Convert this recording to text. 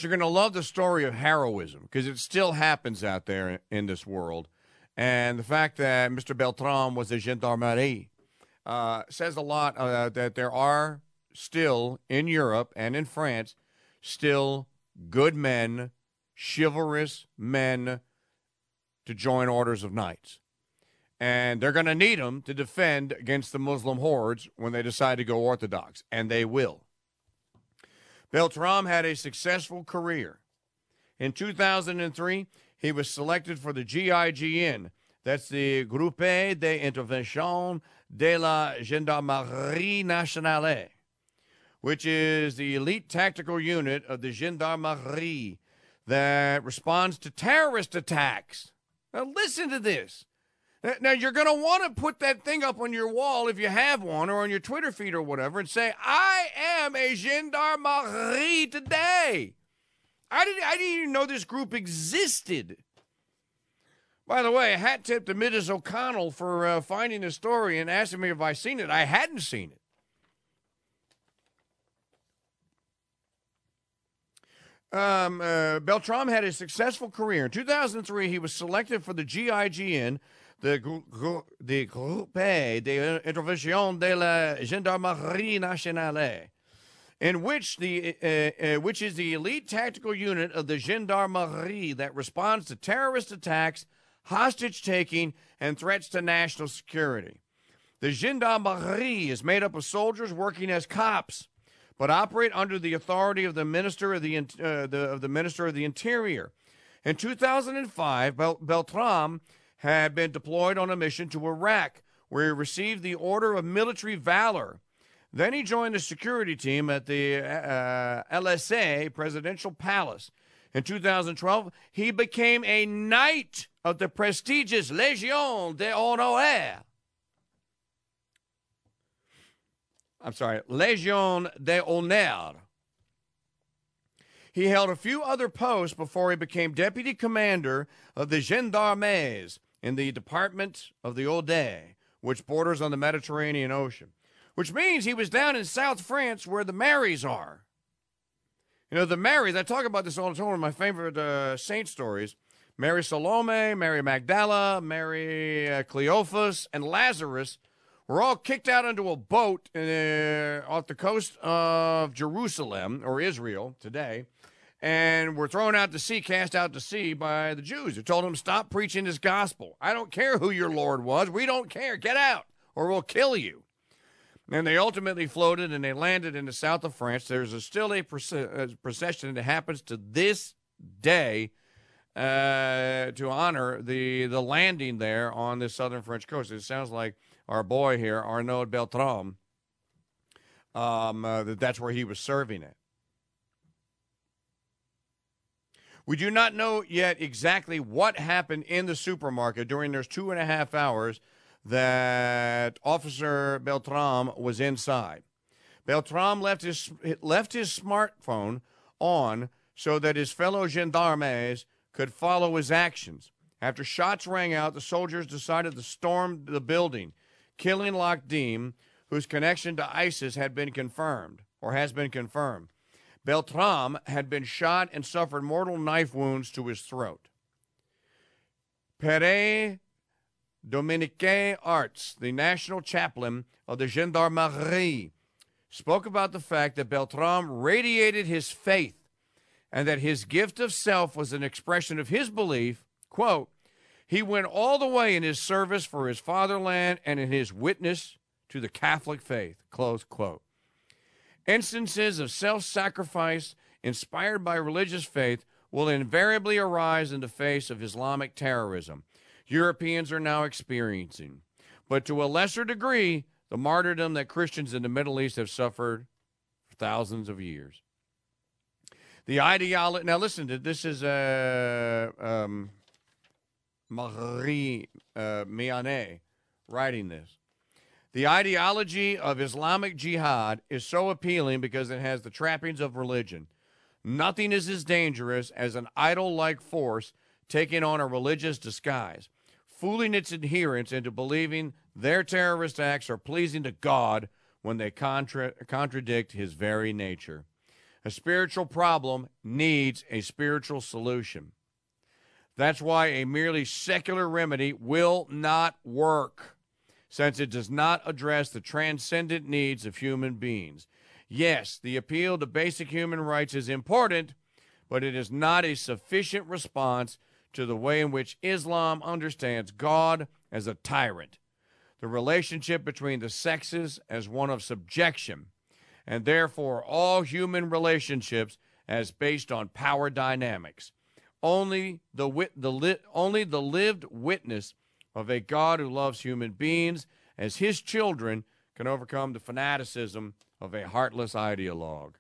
you're going to love the story of heroism because it still happens out there in this world. And the fact that Mr. Beltram was a gendarmerie says a lot that there are still in Europe and in France still good men, chivalrous men to join orders of knights. And they're going to need them to defend against the Muslim hordes when they decide to go Orthodox, and they will. Beltram had a successful career. In 2003, he was selected for the GIGN. That's the Groupe d'Intervention de la Gendarmerie Nationale, which is the elite tactical unit of the Gendarmerie that responds to terrorist attacks. Now listen to this. Now, you're going to want to put that thing up on your wall if you have one or on your Twitter feed or whatever and say, I am a gendarmerie today. I didn't even know this group existed. By the way, a hat tip to Mrs. O'Connell for finding the story and asking me if I seen it. I hadn't seen it. Beltram had a successful career. In 2003, he was selected for the GIGN, the Groupe d'Intervention de la Gendarmerie Nationale, which is the elite tactical unit of the Gendarmerie that responds to terrorist attacks, hostage-taking, and threats to national security. The Gendarmerie is made up of soldiers working as cops, but operate under the authority of the Minister of the Interior. In 2005, Beltram had been deployed on a mission to Iraq, where he received the Order of Military Valor. Then he joined the security team at the LSA Presidential Palace. In 2012, he became a knight of the prestigious Légion d'honneur. Légion d'honneur. He held a few other posts before he became deputy commander of the Gendarmes in the Department of the Aude, which borders on the Mediterranean Ocean, which means he was down in South France where the Marys are. You know, the Marys, I talk about this all the time, one of my favorite saint stories. Mary Salome, Mary Magdala, Mary Cleophas, and Lazarus were all kicked out onto a boat off the coast of Jerusalem, or Israel today, and were thrown out to sea, cast out to sea by the Jews, who told them, stop preaching this gospel. I don't care who your Lord was. We don't care. Get out, or we'll kill you. And they ultimately floated, and they landed in the south of France. There's still a procession that happens to this day to honor the landing there on the southern French coast. It sounds like our boy here, Arnaud Beltram, that's where he was serving it. We do not know yet exactly what happened in the supermarket during those 2.5 hours that Officer Beltram was inside. Beltram left his smartphone on so that his fellow gendarmes could follow his actions. After shots rang out, the soldiers decided to storm the building, killing Lakdim, whose connection to ISIS had been confirmed, or has been confirmed. Beltram had been shot and suffered mortal knife wounds to his throat. Pere Dominique Arts, the national chaplain of the Gendarmerie, spoke about the fact that Beltram radiated his faith and that his gift of self was an expression of his belief, quote, he went all the way in his service for his fatherland and in his witness to the Catholic faith, close quote. Instances of self-sacrifice inspired by religious faith will invariably arise in the face of Islamic terrorism. Europeans are now experiencing, but to a lesser degree, the martyrdom that Christians in the Middle East have suffered for thousands of years. The ideology. Now, listen to this. Is Marie Mianet writing this. The ideology of Islamic jihad is so appealing because it has the trappings of religion. Nothing is as dangerous as an idol-like force taking on a religious disguise, fooling its adherents into believing their terrorist acts are pleasing to God when they contradict his very nature. A spiritual problem needs a spiritual solution. That's why a merely secular remedy will not work, since it does not address the transcendent needs of human beings. Yes, the appeal to basic human rights is important, but it is not a sufficient response to the way in which Islam understands God as a tyrant, the relationship between the sexes as one of subjection, and therefore all human relationships as based on power dynamics. Only the lived witness of a God who loves human beings as his children can overcome the fanaticism of a heartless ideologue.